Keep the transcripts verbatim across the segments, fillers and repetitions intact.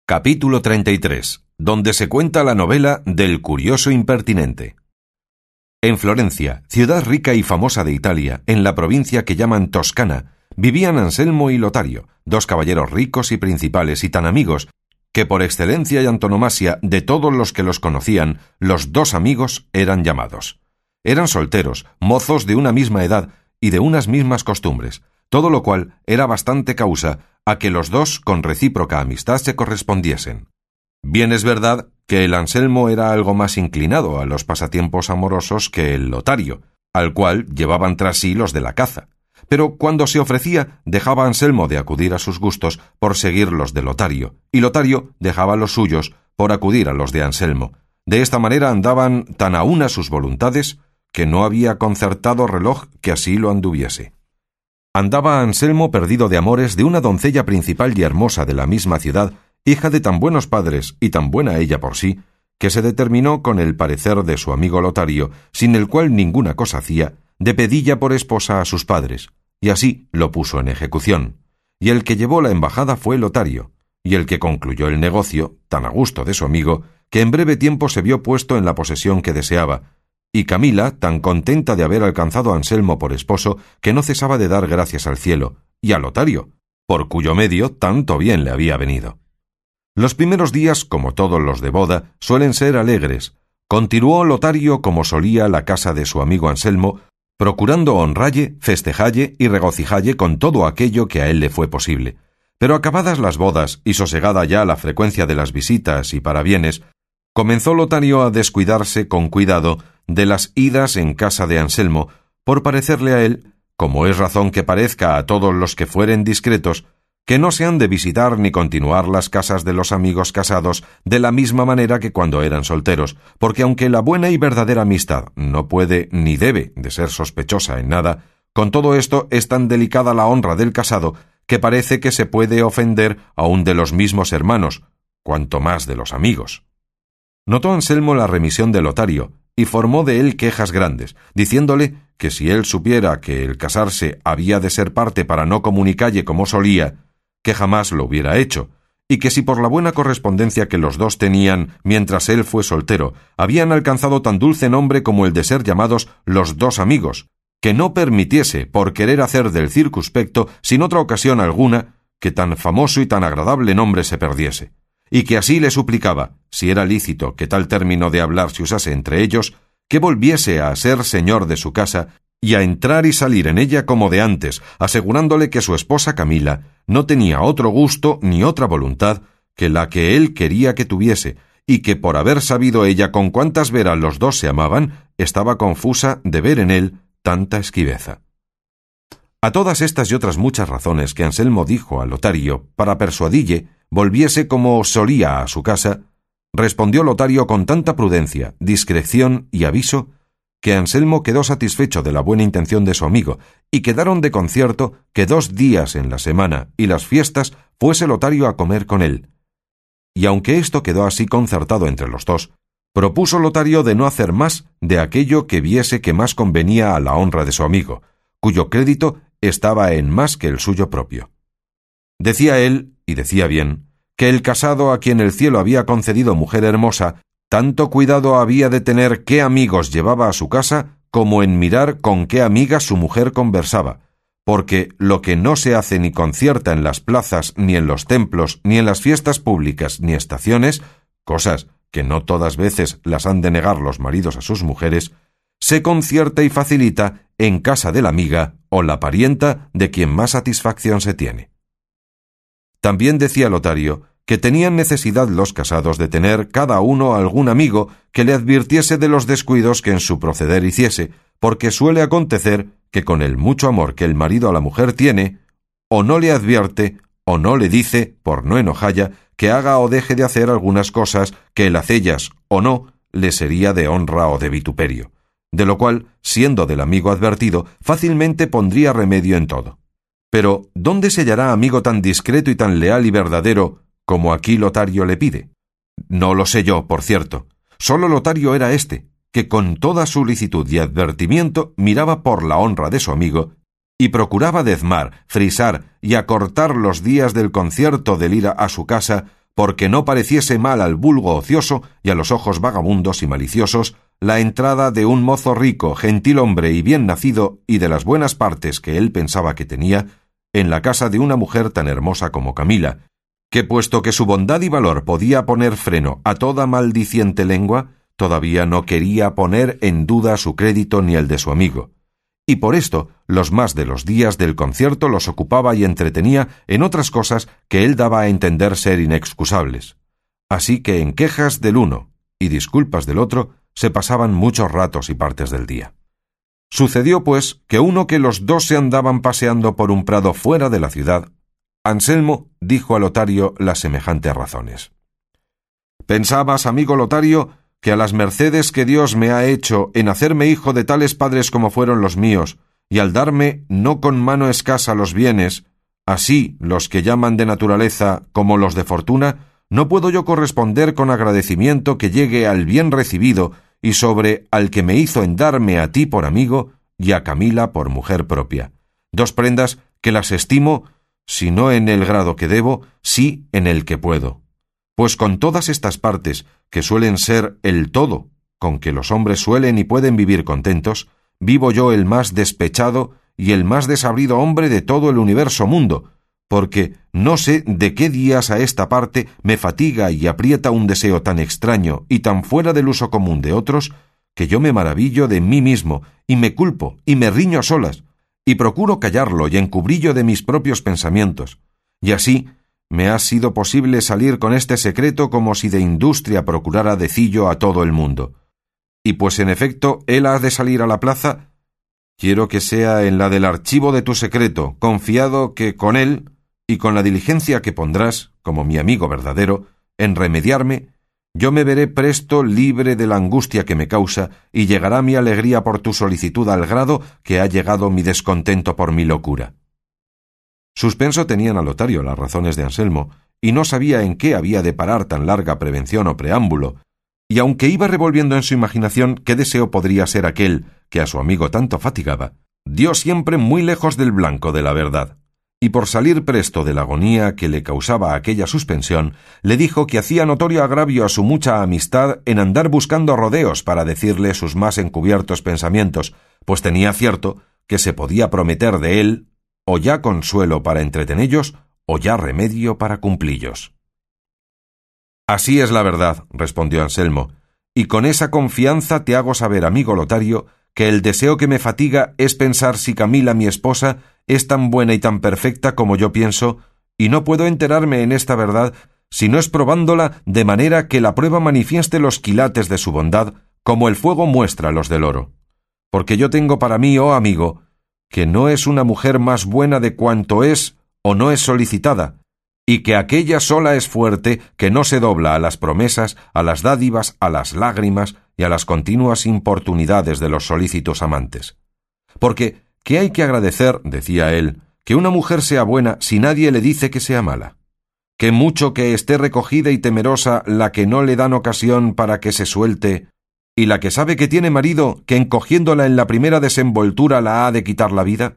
Capítulo treinta y tres, donde se cuenta la novela del curioso impertinente. En Florencia, ciudad rica y famosa de Italia, en la provincia que llaman Toscana, vivían Anselmo y Lotario, dos caballeros ricos y principales y tan amigos, que por excelencia y antonomasia de todos los que los conocían, los dos amigos eran llamados. Eran solteros, mozos de una misma edad y de unas mismas costumbres, todo lo cual era bastante causa a que los dos con recíproca amistad se correspondiesen. Bien es verdad que el Anselmo era algo más inclinado a los pasatiempos amorosos que el Lotario, al cual llevaban tras sí los de la caza, pero cuando se ofrecía dejaba Anselmo de acudir a sus gustos por seguir los de Lotario, y Lotario dejaba los suyos por acudir a los de Anselmo. De esta manera andaban tan a una sus voluntades que no había concertado reloj que así lo anduviese. Andaba Anselmo perdido de amores de una doncella principal y hermosa de la misma ciudad, hija de tan buenos padres y tan buena ella por sí, que se determinó con el parecer de su amigo Lotario, sin el cual ninguna cosa hacía, de pedilla por esposa a sus padres, y así lo puso en ejecución. Y el que llevó la embajada fue Lotario, y el que concluyó el negocio, tan a gusto de su amigo, que en breve tiempo se vio puesto en la posesión que deseaba, y Camila, tan contenta de haber alcanzado a Anselmo por esposo, que no cesaba de dar gracias al cielo, y a Lotario, por cuyo medio tanto bien le había venido. Los primeros días, como todos los de boda, suelen ser alegres. Continuó Lotario como solía la casa de su amigo Anselmo, procurando honralle, festejalle y regocijalle con todo aquello que a él le fue posible. Pero acabadas las bodas y sosegada ya la frecuencia de las visitas y parabienes, comenzó Lotario a descuidarse con cuidado de las idas en casa de Anselmo, por parecerle a él, como es razón que parezca a todos los que fueren discretos, que no se han de visitar ni continuar las casas de los amigos casados de la misma manera que cuando eran solteros, porque aunque la buena y verdadera amistad no puede ni debe de ser sospechosa en nada, con todo esto es tan delicada la honra del casado que parece que se puede ofender aun de los mismos hermanos, cuanto más de los amigos. Notó Anselmo la remisión de Lotario, y formó de él quejas grandes, diciéndole que si él supiera que el casarse había de ser parte para no comunicalle como solía, que jamás lo hubiera hecho, y que si por la buena correspondencia que los dos tenían mientras él fue soltero, habían alcanzado tan dulce nombre como el de ser llamados los dos amigos, que no permitiese, por querer hacer del circunspecto, sin otra ocasión alguna, que tan famoso y tan agradable nombre se perdiese, y que así le suplicaba, si era lícito que tal término de hablar se usase entre ellos, que volviese a ser señor de su casa y a entrar y salir en ella como de antes, asegurándole que su esposa Camila no tenía otro gusto ni otra voluntad que la que él quería que tuviese, y que por haber sabido ella con cuántas veras los dos se amaban, estaba confusa de ver en él tanta esquiveza. A todas estas y otras muchas razones que Anselmo dijo a Lotario para persuadille volviese como solía a su casa, respondió Lotario con tanta prudencia, discreción y aviso, que Anselmo quedó satisfecho de la buena intención de su amigo, y quedaron de concierto que dos días en la semana y las fiestas fuese Lotario a comer con él. Y aunque esto quedó así concertado entre los dos, propuso Lotario de no hacer más de aquello que viese que más convenía a la honra de su amigo, cuyo crédito estaba en más que el suyo propio. Decía él, y decía bien, que el casado a quien el cielo había concedido mujer hermosa, tanto cuidado había de tener qué amigos llevaba a su casa, como en mirar con qué amigas su mujer conversaba, porque lo que no se hace ni concierta en las plazas, ni en los templos, ni en las fiestas públicas, ni estaciones, cosas que no todas veces las han de negar los maridos a sus mujeres, se concierta y facilita en casa de la amiga o la parienta de quien más satisfacción se tiene. También decía Lotario que tenían necesidad los casados de tener cada uno algún amigo que le advirtiese de los descuidos que en su proceder hiciese, porque suele acontecer que con el mucho amor que el marido a la mujer tiene, o no le advierte, o no le dice, por no enojalla, que haga o deje de hacer algunas cosas que el hacellas o no le sería de honra o de vituperio, de lo cual, siendo del amigo advertido, fácilmente pondría remedio en todo. Pero, ¿dónde se hallará amigo tan discreto y tan leal y verdadero como aquí Lotario le pide? No lo sé yo, por cierto. Solo Lotario era éste, que con toda solicitud y advertimiento miraba por la honra de su amigo y procuraba dezmar, frisar y acortar los días del concierto del ir a su casa porque no pareciese mal al vulgo ocioso y a los ojos vagabundos y maliciosos la entrada de un mozo rico, gentil hombre y bien nacido, y de las buenas partes que él pensaba que tenía, en la casa de una mujer tan hermosa como Camila, que puesto que su bondad y valor podía poner freno a toda maldiciente lengua, todavía no quería poner en duda su crédito ni el de su amigo, y por esto los más de los días del concierto los ocupaba y entretenía en otras cosas que él daba a entender ser inexcusables. Así que en quejas del uno y disculpas del otro se pasaban muchos ratos y partes del día. Sucedió, pues, que uno que los dos se andaban paseando por un prado fuera de la ciudad, Anselmo dijo a Lotario las semejantes razones. «¿Pensabas, amigo Lotario, que a las mercedes que Dios me ha hecho en hacerme hijo de tales padres como fueron los míos, y al darme no con mano escasa los bienes, así los que llaman de naturaleza como los de fortuna, no puedo yo corresponder con agradecimiento que llegue al bien recibido y sobre al que me hizo en darme a ti por amigo y a Camila por mujer propia, dos prendas que las estimo, si no en el grado que debo, sí en el que puedo. Pues con todas estas partes, que suelen ser el todo con que los hombres suelen y pueden vivir contentos, vivo yo el más despechado y el más desabrido hombre de todo el universo mundo, porque no sé de qué días a esta parte me fatiga y aprieta un deseo tan extraño y tan fuera del uso común de otros, que yo me maravillo de mí mismo, y me culpo, y me riño a solas, y procuro callarlo y encubrillo de mis propios pensamientos, y así me ha sido posible salir con este secreto como si de industria procurara decillo a todo el mundo. Y pues en efecto él ha de salir a la plaza, quiero que sea en la del archivo de tu secreto, confiado que con él, y con la diligencia que pondrás, como mi amigo verdadero, en remediarme, yo me veré presto libre de la angustia que me causa, y llegará mi alegría por tu solicitud al grado que ha llegado mi descontento por mi locura». Suspenso tenían a Lotario las razones de Anselmo, y no sabía en qué había de parar tan larga prevención o preámbulo, y aunque iba revolviendo en su imaginación qué deseo podría ser aquel que a su amigo tanto fatigaba, dio siempre muy lejos del blanco de la verdad, y por salir presto de la agonía que le causaba aquella suspensión, le dijo que hacía notorio agravio a su mucha amistad en andar buscando rodeos para decirle sus más encubiertos pensamientos, pues tenía cierto que se podía prometer de él o ya consuelo para entretenellos, o ya remedio para cumplillos. «Así es la verdad», respondió Anselmo, «y con esa confianza te hago saber, amigo Lotario, que el deseo que me fatiga es pensar si Camila, mi esposa, es tan buena y tan perfecta como yo pienso, y no puedo enterarme en esta verdad si no es probándola de manera que la prueba manifieste los quilates de su bondad, como el fuego muestra los del oro. Porque yo tengo para mí, oh amigo, que no es una mujer más buena de cuanto es o no es solicitada, y que aquella sola es fuerte que no se dobla a las promesas, a las dádivas, a las lágrimas y a las continuas importunidades de los solícitos amantes. Porque, ¿qué hay que agradecer, decía él, que una mujer sea buena si nadie le dice que sea mala? Que mucho que esté recogida y temerosa la que no le dan ocasión para que se suelte, ¿y la que sabe que tiene marido, que encogiéndola en la primera desenvoltura la ha de quitar la vida?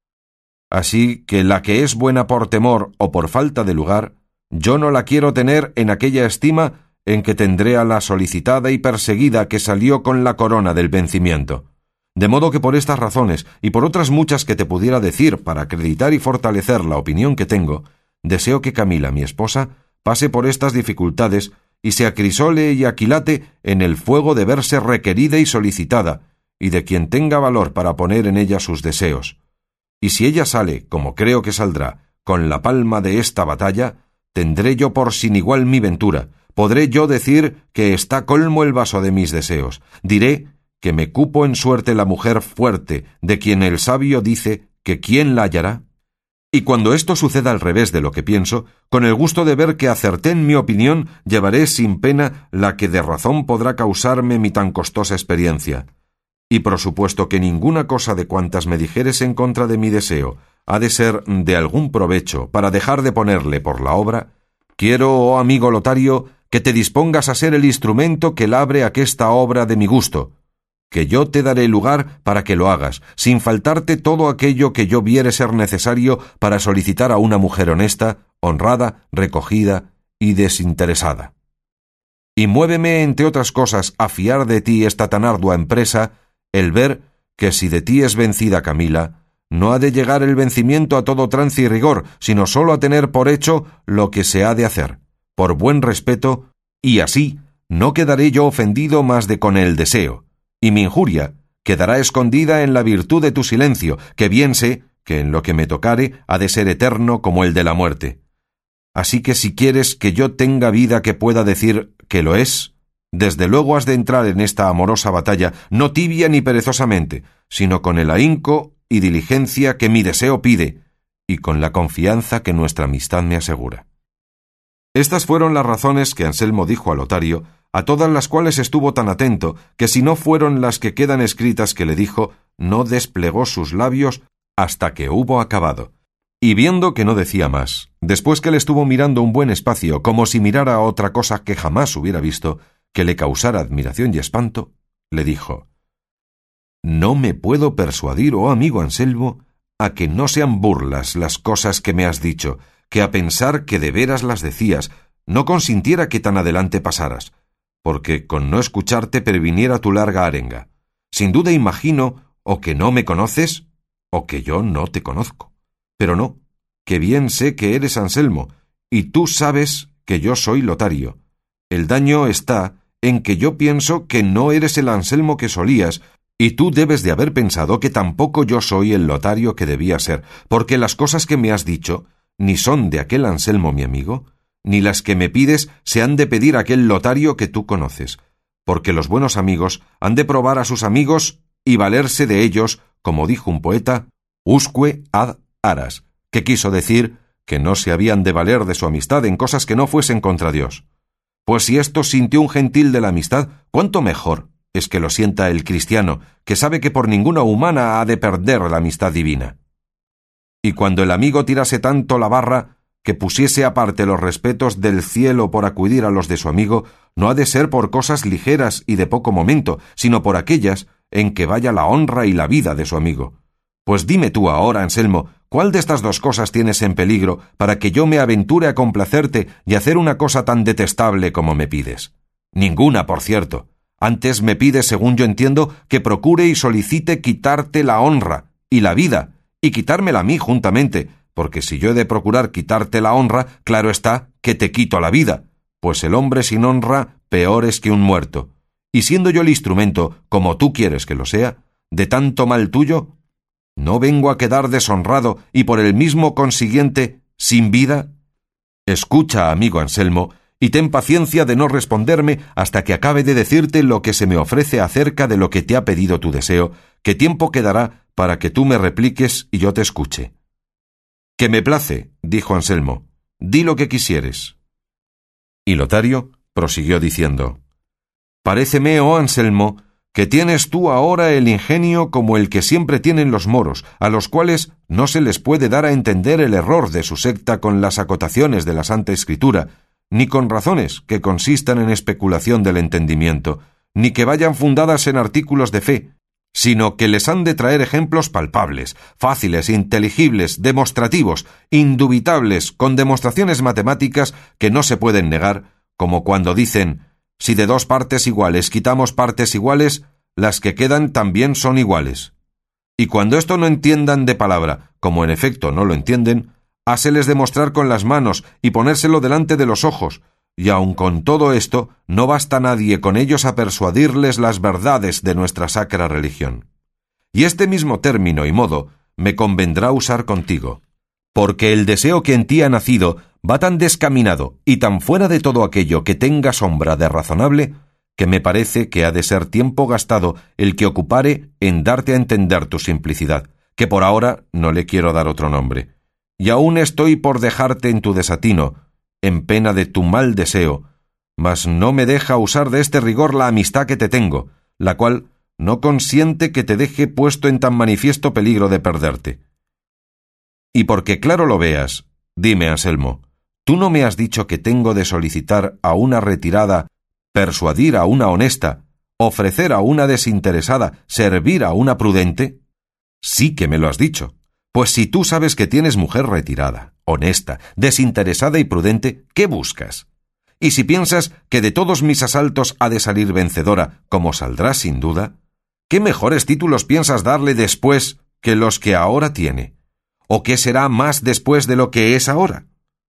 Así que la que es buena por temor o por falta de lugar, yo no la quiero tener en aquella estima en que tendré a la solicitada y perseguida que salió con la corona del vencimiento. De modo que por estas razones, y por otras muchas que te pudiera decir para acreditar y fortalecer la opinión que tengo, deseo que Camila, mi esposa, pase por estas dificultades y se acrisole y aquilate en el fuego de verse requerida y solicitada, y de quien tenga valor para poner en ella sus deseos. Y si ella sale, como creo que saldrá, con la palma de esta batalla, tendré yo por sin igual mi ventura, podré yo decir que está colmo el vaso de mis deseos, diré que me cupo en suerte la mujer fuerte, de quien el sabio dice que ¿quién la hallará? Y cuando esto suceda al revés de lo que pienso, con el gusto de ver que acerté en mi opinión, llevaré sin pena la que de razón podrá causarme mi tan costosa experiencia. Y por supuesto que ninguna cosa de cuantas me dijeres en contra de mi deseo ha de ser de algún provecho para dejar de ponerle por la obra, quiero, oh amigo Lotario, que te dispongas a ser el instrumento que labre aquesta obra de mi gusto, que yo te daré lugar para que lo hagas, sin faltarte todo aquello que yo viere ser necesario para solicitar a una mujer honesta, honrada, recogida y desinteresada. Y muéveme, entre otras cosas, a fiar de ti esta tan ardua empresa, el ver que si de ti es vencida Camila, no ha de llegar el vencimiento a todo trance y rigor, sino sólo a tener por hecho lo que se ha de hacer, por buen respeto, y así no quedaré yo ofendido más de con el deseo, y mi injuria quedará escondida en la virtud de tu silencio, que bien sé que en lo que me tocare ha de ser eterno como el de la muerte. Así que si quieres que yo tenga vida que pueda decir que lo es, desde luego has de entrar en esta amorosa batalla, no tibia ni perezosamente, sino con el ahínco y diligencia que mi deseo pide, y con la confianza que nuestra amistad me asegura. Estas fueron las razones que Anselmo dijo a Lotario, a todas las cuales estuvo tan atento, que si no fueron las que quedan escritas que le dijo, no desplegó sus labios hasta que hubo acabado. Y viendo que no decía más, después que le estuvo mirando un buen espacio, como si mirara a otra cosa que jamás hubiera visto, que le causara admiración y espanto, le dijo: «No me puedo persuadir, oh amigo Anselmo, a que no sean burlas las cosas que me has dicho, que a pensar que de veras las decías, no consintiera que tan adelante pasaras, porque con no escucharte previniera tu larga arenga. Sin duda imagino o que no me conoces, o que yo no te conozco. Pero no, que bien sé que eres Anselmo, y tú sabes que yo soy Lotario. El daño está en que yo pienso que no eres el Anselmo que solías, y tú debes de haber pensado que tampoco yo soy el Lotario que debía ser, porque las cosas que me has dicho ni son de aquel Anselmo mi amigo, ni las que me pides se han de pedir a aquel Lotario que tú conoces, porque los buenos amigos han de probar a sus amigos y valerse de ellos, como dijo un poeta, usque ad aras, que quiso decir que no se habían de valer de su amistad en cosas que no fuesen contra Dios. Pues si esto sintió un gentil de la amistad, cuánto mejor es que lo sienta el cristiano, que sabe que por ninguna humana ha de perder la amistad divina. Y cuando el amigo tirase tanto la barra, que pusiese aparte los respetos del cielo por acudir a los de su amigo, no ha de ser por cosas ligeras y de poco momento, sino por aquellas en que vaya la honra y la vida de su amigo. Pues dime tú ahora, Anselmo, ¿cuál de estas dos cosas tienes en peligro para que yo me aventure a complacerte y hacer una cosa tan detestable como me pides? Ninguna, por cierto. Antes me pides, según yo entiendo, que procure y solicite quitarte la honra y la vida, y quitármela a mí juntamente, porque si yo he de procurar quitarte la honra, claro está que te quito la vida, pues el hombre sin honra peor es que un muerto. Y siendo yo el instrumento, como tú quieres que lo sea, de tanto mal tuyo, ¿no vengo a quedar deshonrado y por el mismo consiguiente sin vida? Escucha, amigo Anselmo, y ten paciencia de no responderme hasta que acabe de decirte lo que se me ofrece acerca de lo que te ha pedido tu deseo, que tiempo quedará para que tú me repliques y yo te escuche. Que me place, dijo Anselmo, di lo que quisieres. Y Lotario prosiguió diciendo: Paréceme, oh Anselmo, que tienes tú ahora el ingenio como el que siempre tienen los moros, a los cuales no se les puede dar a entender el error de su secta con las acotaciones de la Santa Escritura, ni con razones que consistan en especulación del entendimiento, ni que vayan fundadas en artículos de fe, sino que les han de traer ejemplos palpables, fáciles, inteligibles, demostrativos, indubitables, con demostraciones matemáticas que no se pueden negar, como cuando dicen: si de dos partes iguales quitamos partes iguales, las que quedan también son iguales. Y cuando esto no entiendan de palabra, como en efecto no lo entienden, háseles demostrar con las manos y ponérselo delante de los ojos, y aun con todo esto no basta nadie con ellos a persuadirles las verdades de nuestra sacra religión. Y este mismo término y modo me convendrá usar contigo, porque el deseo que en ti ha nacido va tan descaminado y tan fuera de todo aquello que tenga sombra de razonable, que me parece que ha de ser tiempo gastado el que ocupare en darte a entender tu simplicidad, que por ahora no le quiero dar otro nombre. Y aún estoy por dejarte en tu desatino, en pena de tu mal deseo, mas no me deja usar de este rigor la amistad que te tengo, la cual no consiente que te deje puesto en tan manifiesto peligro de perderte. Y porque claro lo veas, dime, Anselmo, ¿tú no me has dicho que tengo de solicitar a una retirada, persuadir a una honesta, ofrecer a una desinteresada, servir a una prudente? Sí que me lo has dicho, Pues si tú sabes que tienes mujer retirada, honesta, desinteresada y prudente, ¿qué buscas? Y si piensas que de todos mis asaltos ha de salir vencedora, como saldrá sin duda, ¿qué mejores títulos piensas darle después que los que ahora tiene? ¿O qué será más después de lo que es ahora?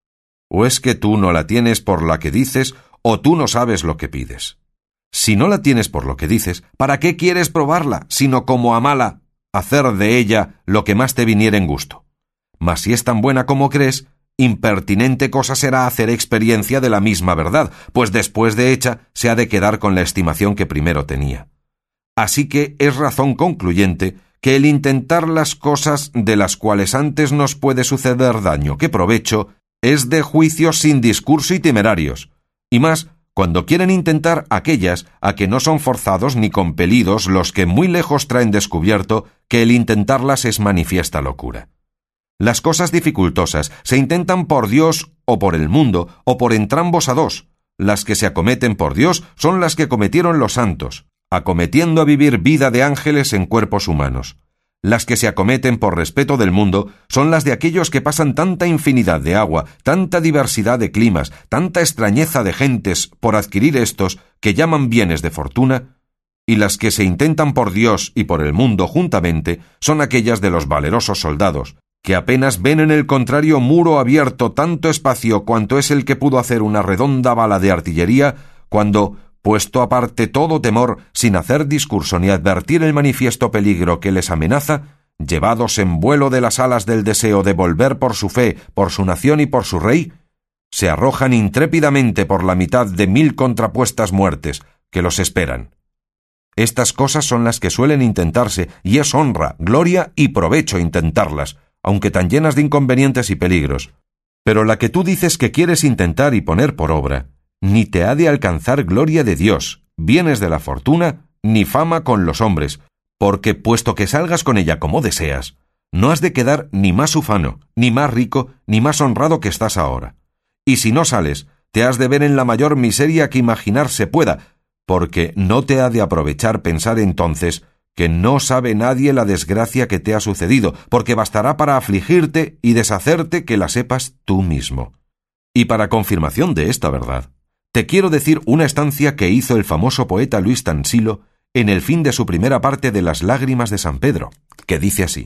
¿O es que tú no la tienes por la que dices, o tú no sabes lo que pides? Si no la tienes por lo que dices, ¿para qué quieres probarla, sino como a mala, hacer de ella lo que más te viniera en gusto? Mas si es tan buena como crees, impertinente cosa será hacer experiencia de la misma verdad, pues después de hecha se ha de quedar con la estimación que primero tenía. Así que es razón concluyente que el intentar las cosas de las cuales antes nos puede suceder daño que provecho es de juicios sin discurso y temerarios, y más cuando quieren intentar aquellas a que no son forzados ni compelidos los que muy lejos traen descubierto que el intentarlas es manifiesta locura. Las cosas dificultosas se intentan por Dios o por el mundo o por entrambos a dos. Las que se acometen por Dios son las que cometieron los santos, acometiendo a vivir vida de ángeles en cuerpos humanos. Las que se acometen por respeto del mundo son las de aquellos que pasan tanta infinidad de agua, tanta diversidad de climas, tanta extrañeza de gentes por adquirir estos que llaman bienes de fortuna, y las que se intentan por Dios y por el mundo juntamente son aquellas de los valerosos soldados, que apenas ven en el contrario muro abierto tanto espacio cuanto es el que pudo hacer una redonda bala de artillería, cuando, puesto aparte todo temor, sin hacer discurso ni advertir el manifiesto peligro que les amenaza, llevados en vuelo de las alas del deseo de volver por su fe, por su nación y por su rey, se arrojan intrépidamente por la mitad de mil contrapuestas muertes que los esperan. Estas cosas son las que suelen intentarse, y es honra, gloria y provecho intentarlas, aunque tan llenas de inconvenientes y peligros. Pero la que tú dices que quieres intentar y poner por obra, ni te ha de alcanzar gloria de Dios, bienes de la fortuna, ni fama con los hombres, porque puesto que salgas con ella como deseas, no has de quedar ni más ufano, ni más rico, ni más honrado que estás ahora. Y si no sales, te has de ver en la mayor miseria que imaginarse pueda, porque no te ha de aprovechar pensar entonces que no sabe nadie la desgracia que te ha sucedido, porque bastará para afligirte y deshacerte que la sepas tú mismo. Y para confirmación de esta verdad, te quiero decir una estancia que hizo el famoso poeta Luis Tansilo en el fin de su primera parte de Las lágrimas de San Pedro, que dice así: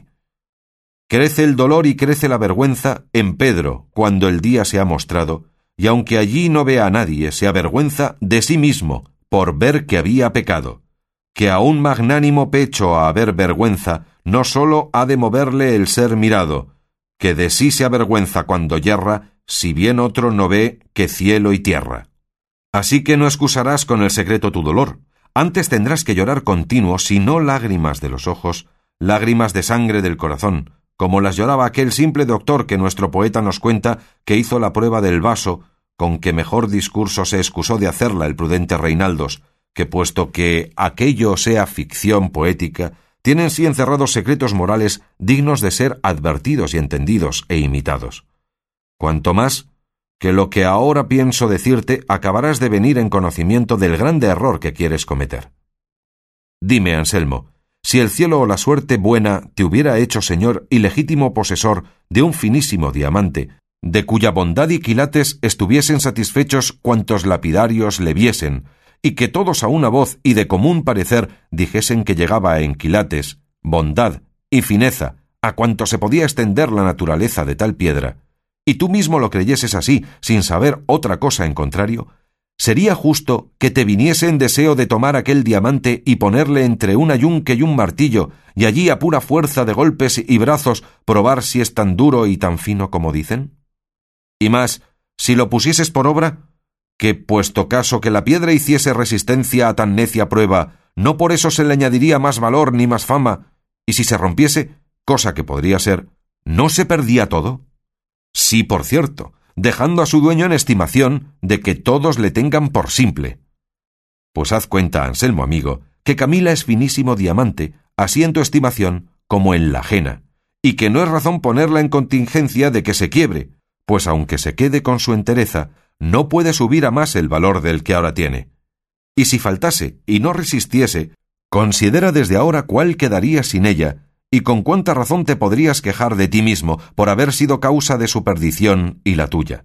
crece el dolor y crece la vergüenza en Pedro cuando el día se ha mostrado, y aunque allí no vea a nadie, se avergüenza de sí mismo por ver que había pecado, que a un magnánimo pecho a haber vergüenza no sólo ha de moverle el ser mirado, que de sí se avergüenza cuando yerra, si bien otro no ve que cielo y tierra. Así que no excusarás con el secreto tu dolor, antes tendrás que llorar continuo, si no lágrimas de los ojos, lágrimas de sangre del corazón, como las lloraba aquel simple doctor que nuestro poeta nos cuenta que hizo la prueba del vaso, con que mejor discurso se excusó de hacerla el prudente Reinaldos, que puesto que aquello sea ficción poética, tiene en sí encerrados secretos morales dignos de ser advertidos y entendidos e imitados. Cuanto más que lo que ahora pienso decirte acabarás de venir en conocimiento del grande error que quieres cometer. Dime, Anselmo, si el cielo o la suerte buena te hubiera hecho señor y legítimo posesor de un finísimo diamante, de cuya bondad y quilates estuviesen satisfechos cuantos lapidarios le viesen, y que todos a una voz y de común parecer dijesen que llegaba en quilates, bondad y fineza a cuanto se podía extender la naturaleza de tal piedra, y tú mismo lo creyeses así, sin saber otra cosa en contrario, ¿sería justo que te viniese en deseo de tomar aquel diamante y ponerle entre un ayunque y un martillo, y allí a pura fuerza de golpes y brazos probar si es tan duro y tan fino como dicen? Y más, si lo pusieses por obra, que puesto caso que la piedra hiciese resistencia a tan necia prueba, no por eso se le añadiría más valor ni más fama, y si se rompiese, cosa que podría ser, ¿no se perdía todo? Sí, por cierto, dejando a su dueño en estimación de que todos le tengan por simple. Pues haz cuenta, Anselmo amigo, que Camila es finísimo diamante, así en tu estimación como en la ajena, y que no es razón ponerla en contingencia de que se quiebre, pues aunque se quede con su entereza, no puede subir a más el valor del que ahora tiene. Y si faltase y no resistiese, considera desde ahora cuál quedaría sin ella, y con cuánta razón te podrías quejar de ti mismo por haber sido causa de su perdición y la tuya.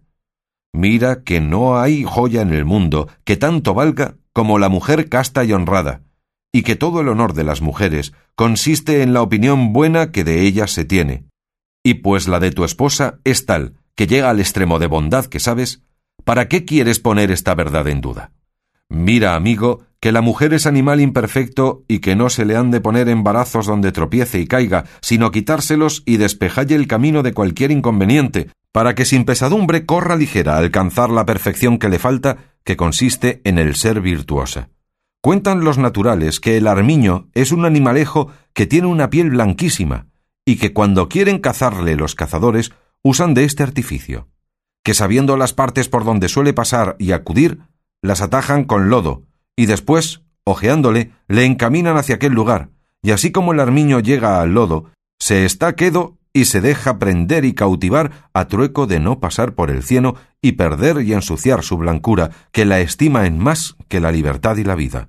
Mira que no hay joya en el mundo que tanto valga como la mujer casta y honrada, y que todo el honor de las mujeres consiste en la opinión buena que de ellas se tiene. Y pues la de tu esposa es tal que llega al extremo de bondad que sabes, ¿para qué quieres poner esta verdad en duda? Mira, amigo, que la mujer es animal imperfecto y que no se le han de poner embarazos donde tropiece y caiga, sino quitárselos y despejalle el camino de cualquier inconveniente, para que sin pesadumbre corra ligera a alcanzar la perfección que le falta, que consiste en el ser virtuosa. Cuentan los naturales que el armiño es un animalejo que tiene una piel blanquísima, y que cuando quieren cazarle los cazadores usan de este artificio, que sabiendo las partes por donde suele pasar y acudir, las atajan con lodo, y después, ojeándole, le encaminan hacia aquel lugar, y así como el armiño llega al lodo, se está quedo y se deja prender y cautivar a trueco de no pasar por el cieno y perder y ensuciar su blancura, que la estima en más que la libertad y la vida.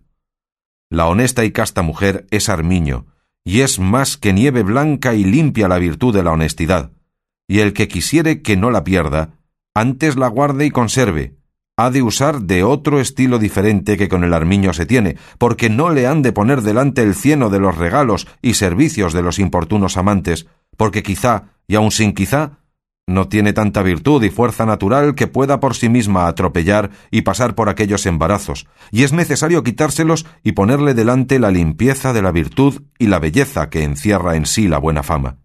La honesta y casta mujer es armiño, y es más que nieve blanca y limpia la virtud de la honestidad, y el que quisiere que no la pierda, antes la guarde y conserve, ha de usar de otro estilo diferente que con el armiño se tiene, porque no le han de poner delante el cieno de los regalos y servicios de los importunos amantes, porque quizá, y aun sin quizá, no tiene tanta virtud y fuerza natural que pueda por sí misma atropellar y pasar por aquellos embarazos, y es necesario quitárselos y ponerle delante la limpieza de la virtud y la belleza que encierra en sí la buena fama.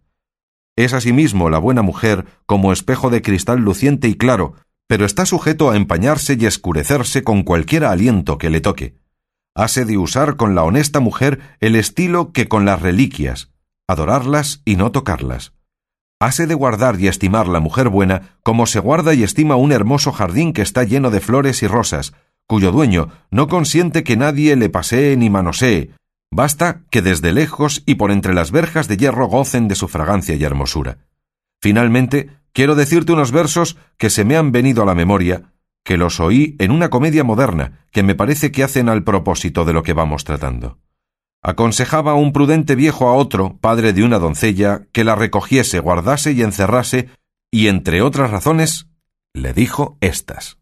Es asimismo la buena mujer como espejo de cristal luciente y claro, pero está sujeto a empañarse y escurecerse con cualquier aliento que le toque. Hase de usar con la honesta mujer el estilo que con las reliquias, adorarlas y no tocarlas. Hase de guardar y estimar la mujer buena como se guarda y estima un hermoso jardín que está lleno de flores y rosas, cuyo dueño no consiente que nadie le pasee ni manosee, basta que desde lejos y por entre las verjas de hierro gocen de su fragancia y hermosura. Finalmente, quiero decirte unos versos que se me han venido a la memoria, que los oí en una comedia moderna, que me parece que hacen al propósito de lo que vamos tratando. Aconsejaba un prudente viejo a otro, padre de una doncella, que la recogiese, guardase y encerrase, y entre otras razones, le dijo estas.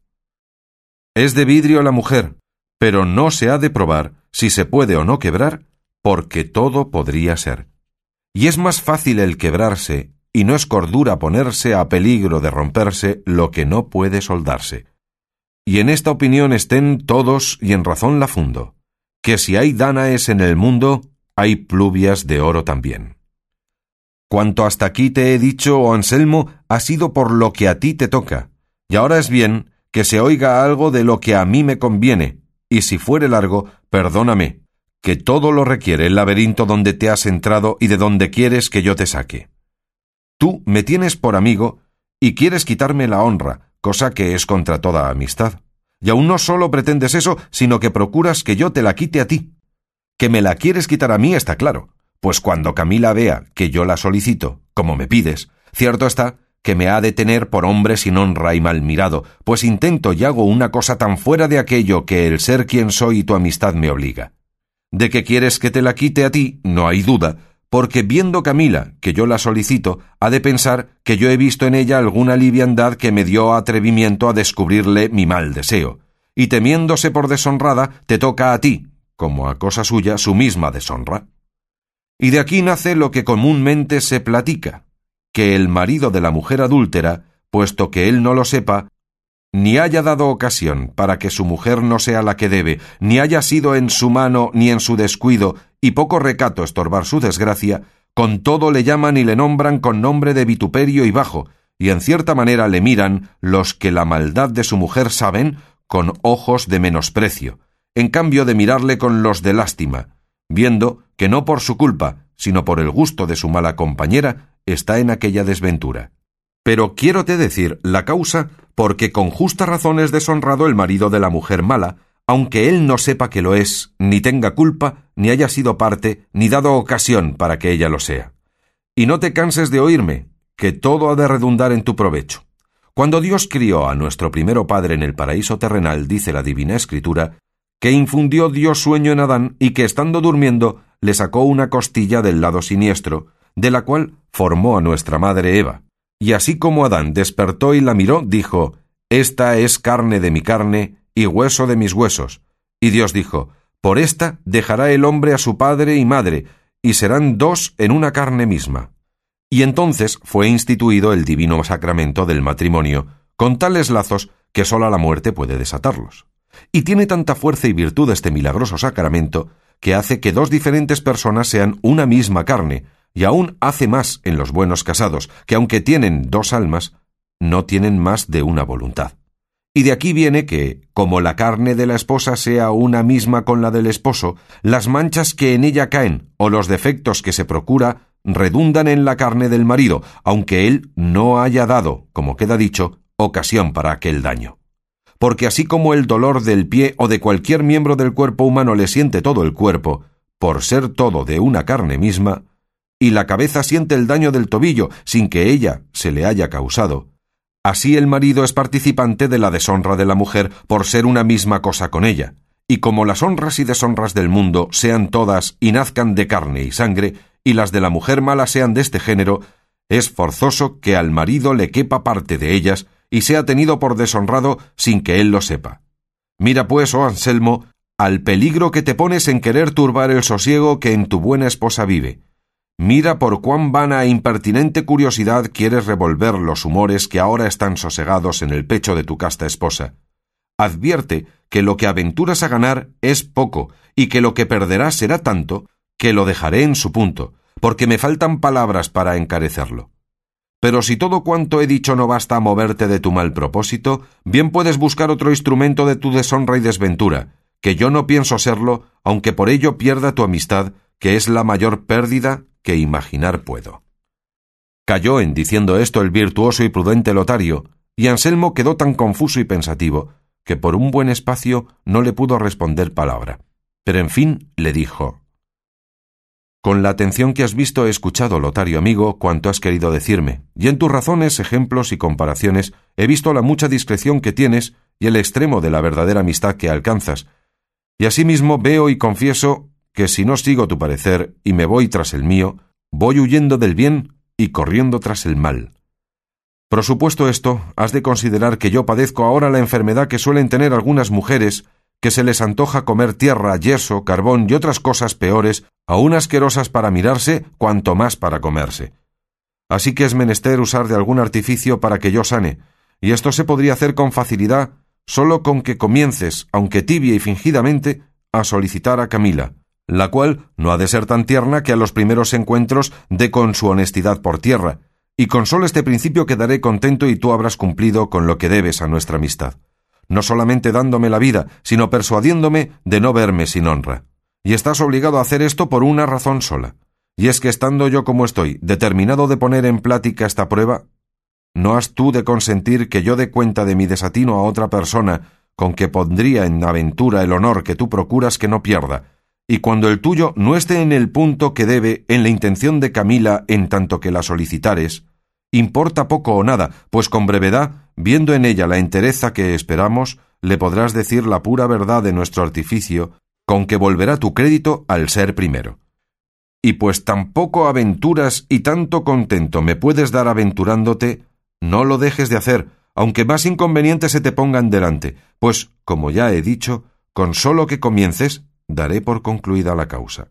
Es de vidrio la mujer, pero no se ha de probar si se puede o no quebrar, porque todo podría ser. Y es más fácil el quebrarse, y no es cordura ponerse a peligro de romperse lo que no puede soldarse. Y en esta opinión estén todos y en razón la fundo, que si hay dánaes en el mundo, hay pluvias de oro también. Cuanto hasta aquí te he dicho, oh Anselmo, ha sido por lo que a ti te toca, y ahora es bien que se oiga algo de lo que a mí me conviene, y si fuere largo, perdóname, que todo lo requiere el laberinto donde te has entrado y de donde quieres que yo te saque. Tú me tienes por amigo y quieres quitarme la honra, cosa que es contra toda amistad. Y aún no solo pretendes eso, sino que procuras que yo te la quite a ti. Que me la quieres quitar a mí está claro, pues cuando Camila vea que yo la solicito, como me pides, cierto está que me ha de tener por hombre sin honra y mal mirado, pues intento y hago una cosa tan fuera de aquello que el ser quien soy y tu amistad me obliga. De que quieres que te la quite a ti, no hay duda, porque viendo Camila que yo la solicito, ha de pensar que yo he visto en ella alguna liviandad que me dio atrevimiento a descubrirle mi mal deseo, y temiéndose por deshonrada, te toca a ti, como a cosa suya, su misma deshonra. Y de aquí nace lo que comúnmente se platica, que el marido de la mujer adúltera, puesto que él no lo sepa, ni haya dado ocasión para que su mujer no sea la que debe, ni haya sido en su mano ni en su descuido y poco recato estorbar su desgracia, con todo le llaman y le nombran con nombre de vituperio y bajo, y en cierta manera le miran los que la maldad de su mujer saben con ojos de menosprecio, en cambio de mirarle con los de lástima, viendo que no por su culpa, sino por el gusto de su mala compañera, está en aquella desventura. Pero quiérote decir la causa, porque con justa razón es deshonrado el marido de la mujer mala, aunque él no sepa que lo es, ni tenga culpa, ni haya sido parte, ni dado ocasión para que ella lo sea. Y no te canses de oírme, que todo ha de redundar en tu provecho. Cuando Dios crió a nuestro primero padre en el paraíso terrenal, dice la Divina Escritura, que infundió Dios sueño en Adán y que estando durmiendo le sacó una costilla del lado siniestro, de la cual formó a nuestra madre Eva. Y así como Adán despertó y la miró, dijo: «Esta es carne de mi carne y hueso de mis huesos». Y Dios dijo: «Por esta dejará el hombre a su padre y madre, y serán dos en una carne misma». Y entonces fue instituido el divino sacramento del matrimonio, con tales lazos que sola la muerte puede desatarlos. Y tiene tanta fuerza y virtud este milagroso sacramento que hace que dos diferentes personas sean una misma carne, y aún hace más en los buenos casados, que aunque tienen dos almas, no tienen más de una voluntad. Y de aquí viene que, como la carne de la esposa sea una misma con la del esposo, las manchas que en ella caen o los defectos que se procura redundan en la carne del marido, aunque él no haya dado, como queda dicho, ocasión para aquel daño. Porque así como el dolor del pie o de cualquier miembro del cuerpo humano le siente todo el cuerpo, por ser todo de una carne misma, y la cabeza siente el daño del tobillo sin que ella se le haya causado, así el marido es participante de la deshonra de la mujer por ser una misma cosa con ella. Y como las honras y deshonras del mundo sean todas y nazcan de carne y sangre, y las de la mujer mala sean de este género, es forzoso que al marido le quepa parte de ellas y sea tenido por deshonrado sin que él lo sepa. Mira pues, oh Anselmo, al peligro que te pones en querer turbar el sosiego que en tu buena esposa vive. Mira por cuán vana e impertinente curiosidad quieres revolver los humores que ahora están sosegados en el pecho de tu casta esposa. Advierte que lo que aventuras a ganar es poco, y que lo que perderás será tanto, que lo dejaré en su punto, porque me faltan palabras para encarecerlo. Pero si todo cuanto he dicho no basta a moverte de tu mal propósito, bien puedes buscar otro instrumento de tu deshonra y desventura, que yo no pienso serlo, aunque por ello pierda tu amistad, que es la mayor pérdida que imaginar puedo. Calló en diciendo esto el virtuoso y prudente Lotario, y Anselmo quedó tan confuso y pensativo, que por un buen espacio no le pudo responder palabra. Pero en fin le dijo: «Con la atención que has visto he escuchado, Lotario amigo, cuanto has querido decirme, y en tus razones, ejemplos y comparaciones he visto la mucha discreción que tienes y el extremo de la verdadera amistad que alcanzas, y asimismo veo y confieso que si no sigo tu parecer y me voy tras el mío, voy huyendo del bien y corriendo tras el mal. Por supuesto esto, has de considerar que yo padezco ahora la enfermedad que suelen tener algunas mujeres, que se les antoja comer tierra, yeso, carbón y otras cosas peores, aún asquerosas para mirarse, cuanto más para comerse. Así que es menester usar de algún artificio para que yo sane, y esto se podría hacer con facilidad, solo con que comiences, aunque tibia y fingidamente, a solicitar a Camila, la cual no ha de ser tan tierna que a los primeros encuentros dé con su honestidad por tierra, y con solo este principio quedaré contento y tú habrás cumplido con lo que debes a nuestra amistad, no solamente dándome la vida, sino persuadiéndome de no verme sin honra. Y estás obligado a hacer esto por una razón sola, y es que estando yo como estoy, determinado de poner en plática esta prueba, no has tú de consentir que yo dé cuenta de mi desatino a otra persona, con que pondría en aventura el honor que tú procuras que no pierda, y cuando el tuyo no esté en el punto que debe en la intención de Camila en tanto que la solicitares, importa poco o nada, pues con brevedad, viendo en ella la entereza que esperamos, le podrás decir la pura verdad de nuestro artificio, con que volverá tu crédito al ser primero. Y pues tan poco aventuras y tanto contento me puedes dar aventurándote, no lo dejes de hacer, aunque más inconvenientes se te pongan delante, pues, como ya he dicho, con solo que comiences, daré por concluida la causa».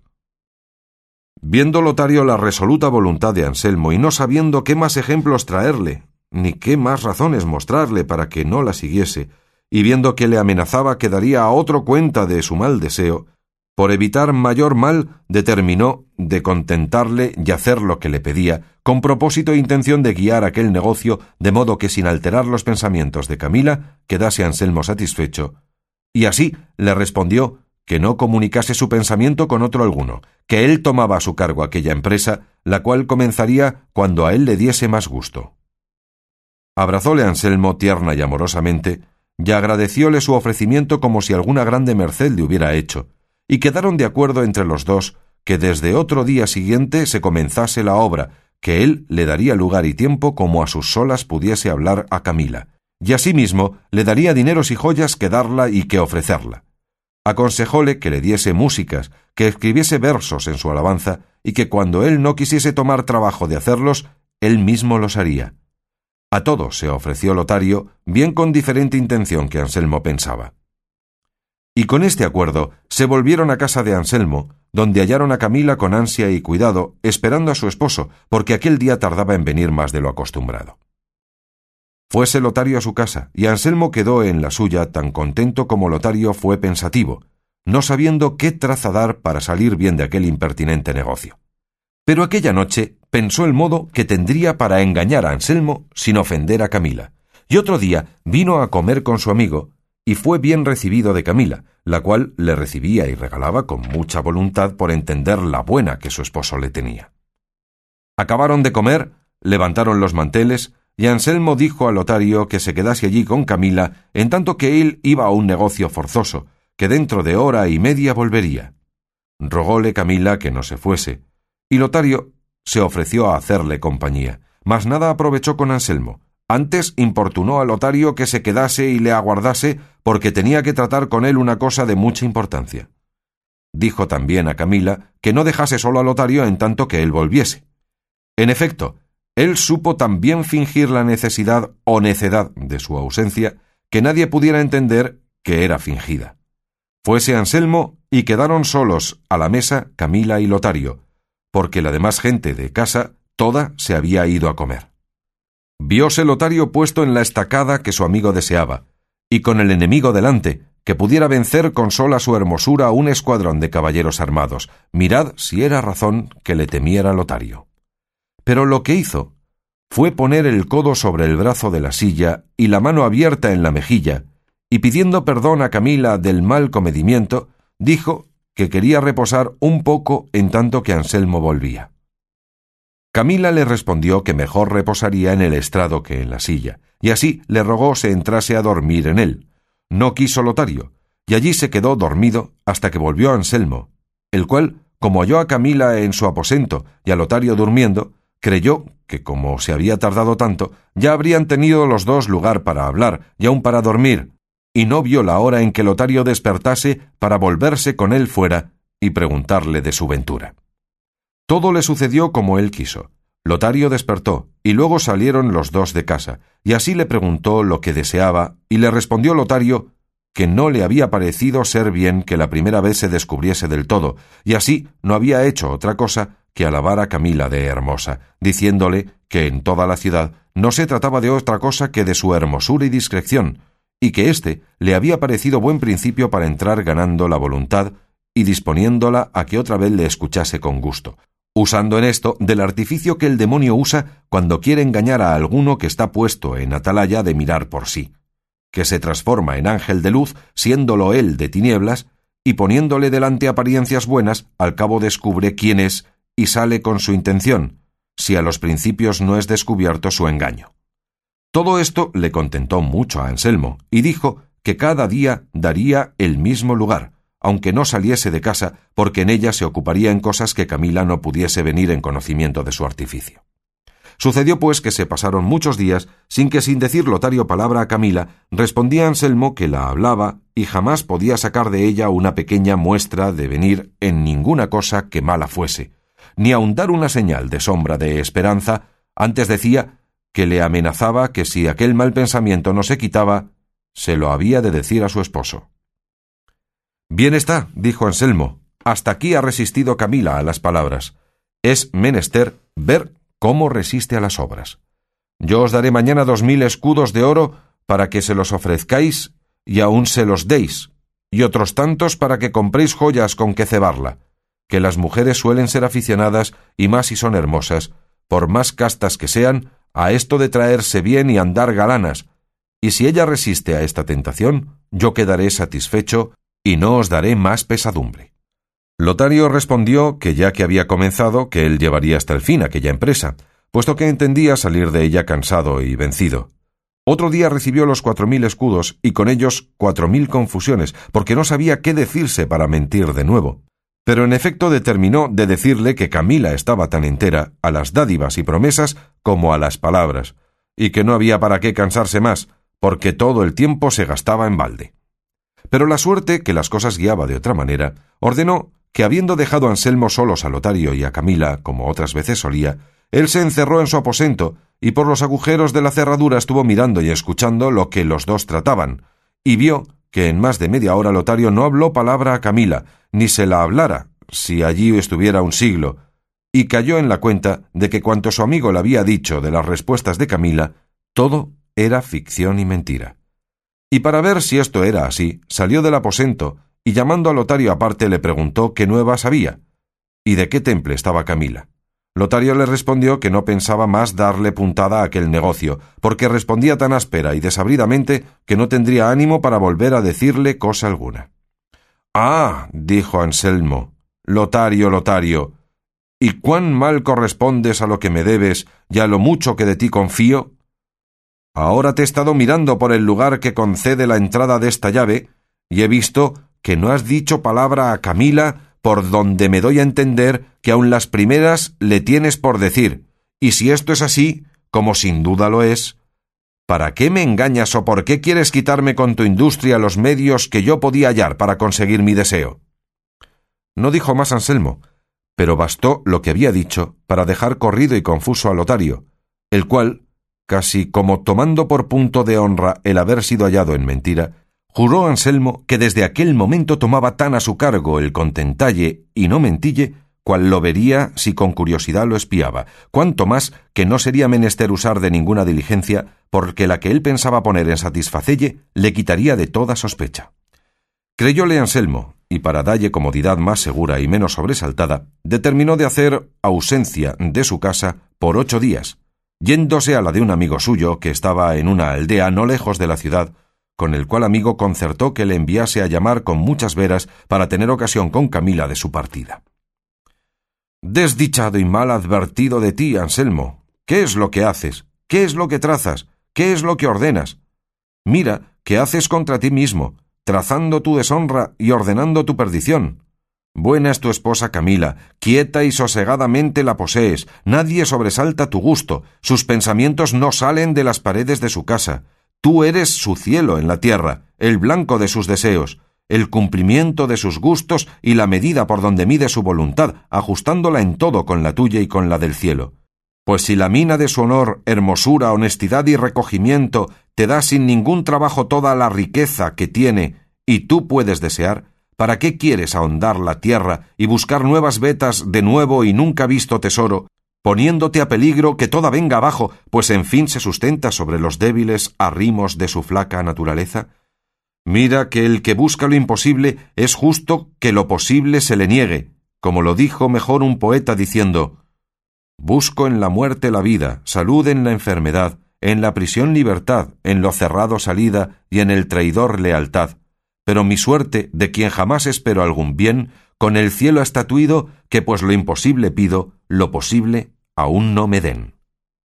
Viendo Lotario la resoluta voluntad de Anselmo y no sabiendo qué más ejemplos traerle, ni qué más razones mostrarle para que no la siguiese, y viendo que le amenazaba que daría a otro cuenta de su mal deseo, por evitar mayor mal, determinó de contentarle y hacer lo que le pedía, con propósito e intención de guiar aquel negocio, de modo que sin alterar los pensamientos de Camila, quedase Anselmo satisfecho, y así le respondió que no comunicase su pensamiento con otro alguno, que él tomaba a su cargo aquella empresa, la cual comenzaría cuando a él le diese más gusto. Abrazóle Anselmo tierna y amorosamente, y agradecióle su ofrecimiento como si alguna grande merced le hubiera hecho, y quedaron de acuerdo entre los dos que desde otro día siguiente se comenzase la obra, que él le daría lugar y tiempo como a sus solas pudiese hablar a Camila, y asimismo le daría dineros y joyas que darla y que ofrecerla. Aconsejóle que le diese músicas, que escribiese versos en su alabanza y que cuando él no quisiese tomar trabajo de hacerlos, él mismo los haría. A todo se ofreció Lotario, bien con diferente intención que Anselmo pensaba. Y con este acuerdo se volvieron a casa de Anselmo, donde hallaron a Camila con ansia y cuidado, esperando a su esposo, porque aquel día tardaba en venir más de lo acostumbrado. Fuese Lotario a su casa, y Anselmo quedó en la suya tan contento como Lotario fue pensativo, no sabiendo qué traza dar para salir bien de aquel impertinente negocio. Pero aquella noche pensó el modo que tendría para engañar a Anselmo sin ofender a Camila, y otro día vino a comer con su amigo, y fue bien recibido de Camila, la cual le recibía y regalaba con mucha voluntad por entender la buena que su esposo le tenía. Acabaron de comer, levantaron los manteles, y Anselmo dijo a Lotario que se quedase allí con Camila, en tanto que él iba a un negocio forzoso, que dentro de hora y media volvería. Rogóle Camila que no se fuese, y Lotario se ofreció a hacerle compañía, mas nada aprovechó con Anselmo. Antes importunó a Lotario que se quedase y le aguardase, porque tenía que tratar con él una cosa de mucha importancia. Dijo también a Camila que no dejase solo a Lotario en tanto que él volviese. En efecto, él supo tan bien fingir la necesidad o necedad de su ausencia que nadie pudiera entender que era fingida. Fuese Anselmo y quedaron solos a la mesa Camila y Lotario, porque la demás gente de casa toda se había ido a comer. Vióse Lotario puesto en la estacada que su amigo deseaba, y con el enemigo delante, que pudiera vencer con sola su hermosura un escuadrón de caballeros armados. Mirad si era razón que le temiera Lotario. Pero lo que hizo fue poner el codo sobre el brazo de la silla y la mano abierta en la mejilla, y pidiendo perdón a Camila del mal comedimiento, dijo que quería reposar un poco en tanto que Anselmo volvía. Camila le respondió que mejor reposaría en el estrado que en la silla, y así le rogó se entrase a dormir en él. No quiso Lotario, y allí se quedó dormido hasta que volvió Anselmo, el cual, como halló a Camila en su aposento y a Lotario durmiendo, creyó que, como se había tardado tanto, ya habrían tenido los dos lugar para hablar y aun para dormir, y no vio la hora en que Lotario despertase para volverse con él fuera y preguntarle de su ventura. Todo le sucedió como él quiso. Lotario despertó, y luego salieron los dos de casa, y así le preguntó lo que deseaba, y le respondió Lotario que no le había parecido ser bien que la primera vez se descubriese del todo, y así no había hecho otra cosa que alabar a Camila de hermosa, diciéndole que en toda la ciudad no se trataba de otra cosa que de su hermosura y discreción, y que éste le había parecido buen principio para entrar ganando la voluntad y disponiéndola a que otra vez le escuchase con gusto, usando en esto del artificio que el demonio usa cuando quiere engañar a alguno que está puesto en atalaya de mirar por sí, que se transforma en ángel de luz, siéndolo él de tinieblas, y poniéndole delante apariencias buenas, al cabo descubre quién es y sale con su intención, si a los principios no es descubierto su engaño. Todo esto le contentó mucho a Anselmo, y dijo que cada día daría el mismo lugar, aunque no saliese de casa, porque en ella se ocuparía en cosas que Camila no pudiese venir en conocimiento de su artificio. Sucedió pues que se pasaron muchos días sin que sin decir Lotario palabra a Camila, respondía Anselmo que la hablaba y jamás podía sacar de ella una pequeña muestra de venir en ninguna cosa que mala fuese, ni aun dar una señal de sombra de esperanza. Antes decía que le amenazaba que si aquel mal pensamiento no se quitaba, se lo había de decir a su esposo. Bien está, dijo Anselmo, hasta aquí ha resistido Camila a las palabras. Es menester ver cómo resiste a las obras. Yo os daré mañana dos mil escudos de oro para que se los ofrezcáis y aun se los deis, y otros tantos para que compréis joyas con que cebarla, que las mujeres suelen ser aficionadas, y más si son hermosas, por más castas que sean, a esto de traerse bien y andar galanas, y si ella resiste a esta tentación, yo quedaré satisfecho y no os daré más pesadumbre. Lotario respondió que ya que había comenzado, que él llevaría hasta el fin aquella empresa, puesto que entendía salir de ella cansado y vencido. Otro día recibió los cuatro mil escudos y con ellos cuatro mil confusiones, porque no sabía qué decirse para mentir de nuevo. Pero en efecto determinó de decirle que Camila estaba tan entera a las dádivas y promesas como a las palabras, y que no había para qué cansarse más, porque todo el tiempo se gastaba en balde. Pero la suerte, que las cosas guiaba de otra manera, ordenó que, habiendo dejado a Anselmo solos a Lotario y a Camila, como otras veces solía, él se encerró en su aposento y por los agujeros de la cerradura estuvo mirando y escuchando lo que los dos trataban, y vio que en más de media hora Lotario no habló palabra a Camila, ni se la hablara, si allí estuviera un siglo, y cayó en la cuenta de que cuanto su amigo le había dicho de las respuestas de Camila, todo era ficción y mentira. Y para ver si esto era así, salió del aposento, y llamando a Lotario aparte le preguntó qué nuevas había, y de qué temple estaba Camila. Lotario le respondió que no pensaba más darle puntada a aquel negocio, porque respondía tan áspera y desabridamente que no tendría ánimo para volver a decirle cosa alguna. «Ah», dijo Anselmo, «Lotario, Lotario, ¿y cuán mal correspondes a lo que me debes y a lo mucho que de ti confío? Ahora te he estado mirando por el lugar que concede la entrada de esta llave, y he visto que no has dicho palabra a Camila, por donde me doy a entender que aun las primeras le tienes por decir, y si esto es así, como sin duda lo es, ¿para qué me engañas o por qué quieres quitarme con tu industria los medios que yo podía hallar para conseguir mi deseo?» No dijo más Anselmo, pero bastó lo que había dicho para dejar corrido y confuso a Lotario, el cual, casi como tomando por punto de honra el haber sido hallado en mentira, juró Anselmo que desde aquel momento tomaba tan a su cargo el contentalle y no mentille, cual lo vería si con curiosidad lo espiaba, cuanto más que no sería menester usar de ninguna diligencia, porque la que él pensaba poner en satisfacelle le quitaría de toda sospecha. Creyóle Anselmo, y para dalle comodidad más segura y menos sobresaltada, determinó de hacer ausencia de su casa por ocho días, yéndose a la de un amigo suyo que estaba en una aldea no lejos de la ciudad, con el cual amigo concertó que le enviase a llamar con muchas veras para tener ocasión con Camila de su partida. «Desdichado y mal advertido de ti, Anselmo, ¿qué es lo que haces? ¿Qué es lo que trazas? ¿Qué es lo que ordenas? Mira, ¿qué haces contra ti mismo, trazando tu deshonra y ordenando tu perdición? Buena es tu esposa Camila, quieta y sosegadamente la posees, nadie sobresalta tu gusto, sus pensamientos no salen de las paredes de su casa. Tú eres su cielo en la tierra, el blanco de sus deseos, el cumplimiento de sus gustos y la medida por donde mide su voluntad, ajustándola en todo con la tuya y con la del cielo. Pues si la mina de su honor, hermosura, honestidad y recogimiento te da sin ningún trabajo toda la riqueza que tiene y tú puedes desear, ¿para qué quieres ahondar la tierra y buscar nuevas vetas de nuevo y nunca visto tesoro, poniéndote a peligro que toda venga abajo, pues en fin se sustenta sobre los débiles arrimos de su flaca naturaleza? Mira que el que busca lo imposible es justo que lo posible se le niegue, como lo dijo mejor un poeta diciendo: «Busco en la muerte la vida, salud en la enfermedad, en la prisión libertad, en lo cerrado salida y en el traidor lealtad. Pero mi suerte, de quien jamás espero algún bien, con el cielo ha estatuido que pues lo imposible pido, lo posible aún no me den».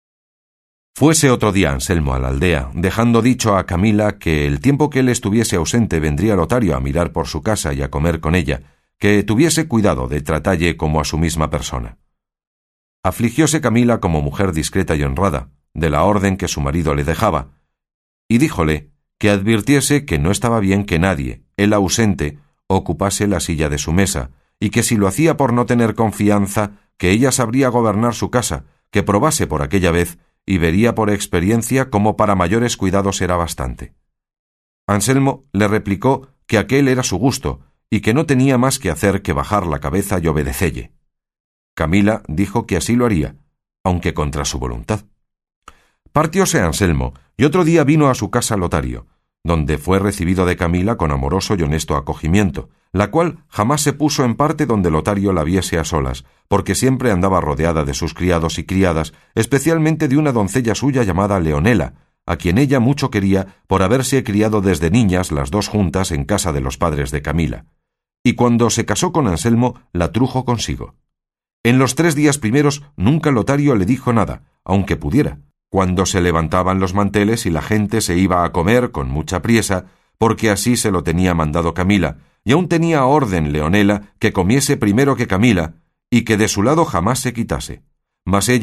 Fuese otro día Anselmo a la aldea, dejando dicho a Camila que el tiempo que él estuviese ausente vendría Lotario a mirar por su casa y a comer con ella, que tuviese cuidado de tratalle como a su misma persona. Afligióse Camila como mujer discreta y honrada, de la orden que su marido le dejaba, y díjole que advirtiese que no estaba bien que nadie, él ausente, ocupase la silla de su mesa, y que si lo hacía por no tener confianza, que ella sabría gobernar su casa, que probase por aquella vez, y vería por experiencia cómo para mayores cuidados era bastante. Anselmo le replicó que aquel era su gusto, y que no tenía más que hacer que bajar la cabeza y obedecelle. Camila dijo que así lo haría, aunque contra su voluntad. Partióse Anselmo, y otro día vino a su casa Lotario, donde fue recibido de Camila con amoroso y honesto acogimiento, la cual jamás se puso en parte donde Lotario la viese a solas, porque siempre andaba rodeada de sus criados y criadas, especialmente de una doncella suya llamada Leonela, a quien ella mucho quería por haberse criado desde niñas las dos juntas en casa de los padres de Camila. Y cuando se casó con Anselmo, la trujo consigo. En los tres días primeros nunca Lotario le dijo nada, aunque pudiera, cuando se levantaban los manteles y la gente se iba a comer con mucha priesa, porque así se lo tenía mandado Camila, y aún tenía orden Leonela que comiese primero que Camila, y que de su lado jamás se quitase. Mas ella,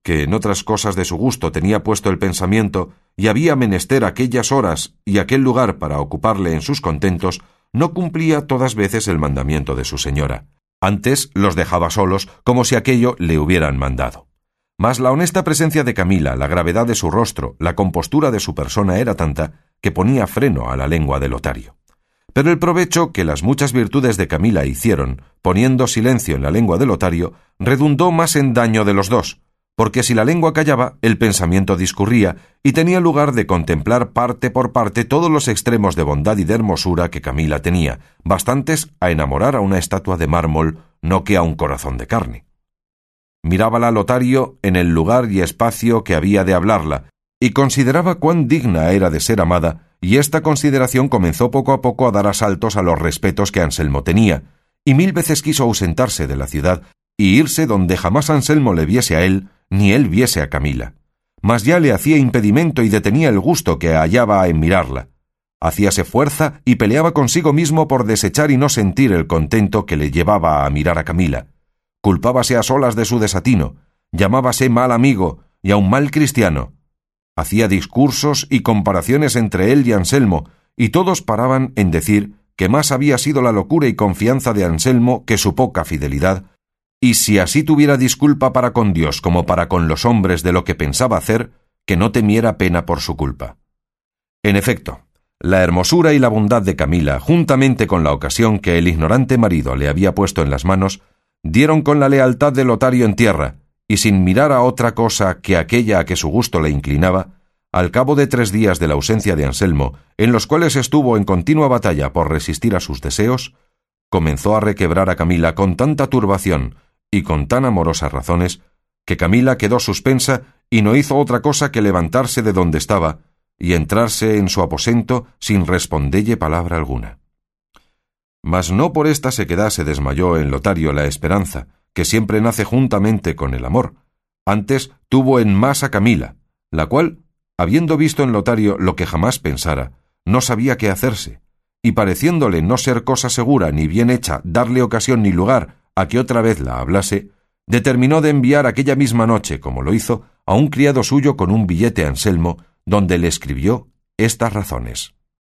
que en otras cosas de su gusto tenía puesto el pensamiento y había menester aquellas horas y aquel lugar para ocuparle en sus contentos, no cumplía todas veces el mandamiento de su señora. Antes los dejaba solos como si aquello le hubieran mandado. Mas la honesta presencia de Camila, la gravedad de su rostro, la compostura de su persona era tanta que ponía freno a la lengua de Lotario. Pero el provecho que las muchas virtudes de Camila hicieron, poniendo silencio en la lengua de Lotario, redundó más en daño de los dos, porque si la lengua callaba, el pensamiento discurría, y tenía lugar de contemplar parte por parte todos los extremos de bondad y de hermosura que Camila tenía, bastantes a enamorar a una estatua de mármol, no que a un corazón de carne. Mirábala Lotario en el lugar y espacio que había de hablarla, y consideraba cuán digna era de ser amada, y esta consideración comenzó poco a poco a dar asaltos a los respetos que Anselmo tenía, y mil veces quiso ausentarse de la ciudad y irse donde jamás Anselmo le viese a él, ni él viese a Camila. Mas ya le hacía impedimento y detenía el gusto que hallaba en mirarla. Hacíase fuerza y peleaba consigo mismo por desechar y no sentir el contento que le llevaba a mirar a Camila. Culpábase a solas de su desatino, llamábase mal amigo y aun mal cristiano. Hacía discursos y comparaciones entre él y Anselmo, y todos paraban en decir que más había sido la locura y confianza de Anselmo que su poca fidelidad, y si así tuviera disculpa para con Dios como para con los hombres de lo que pensaba hacer, que no temiera pena por su culpa. En efecto, la hermosura y la bondad de Camila, juntamente con la ocasión que el ignorante marido le había puesto en las manos, dieron con la lealtad de Lotario en tierra, y sin mirar a otra cosa que aquella a que su gusto le inclinaba, al cabo de tres días de la ausencia de Anselmo, en los cuales estuvo en continua batalla por resistir a sus deseos, comenzó a requebrar a Camila con tanta turbación y con tan amorosas razones, que Camila quedó suspensa y no hizo otra cosa que levantarse de donde estaba y entrarse en su aposento sin respondelle palabra alguna. Mas no por esta sequedad se desmayó en Lotario la esperanza, que siempre nace juntamente con el amor. Antes tuvo en más a Camila, la cual, habiendo visto en Lotario lo que jamás pensara, no sabía qué hacerse, y pareciéndole no ser cosa segura ni bien hecha darle ocasión ni lugar a que otra vez la hablase, determinó de enviar aquella misma noche, como lo hizo, a un criado suyo con un billete a Anselmo, donde le escribió estas razones.